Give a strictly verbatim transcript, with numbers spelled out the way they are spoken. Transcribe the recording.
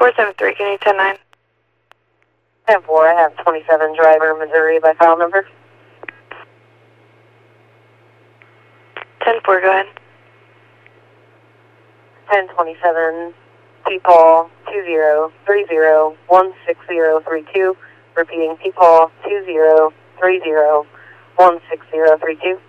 four seven three, can you ten nine? ten four, I have twenty-seven driver, Missouri by file number. ten four, go ahead. ten twenty-seven, P-Paul two zero three zero one six zero three two. Repeating, P-Paul two zero three zero one six zero three two.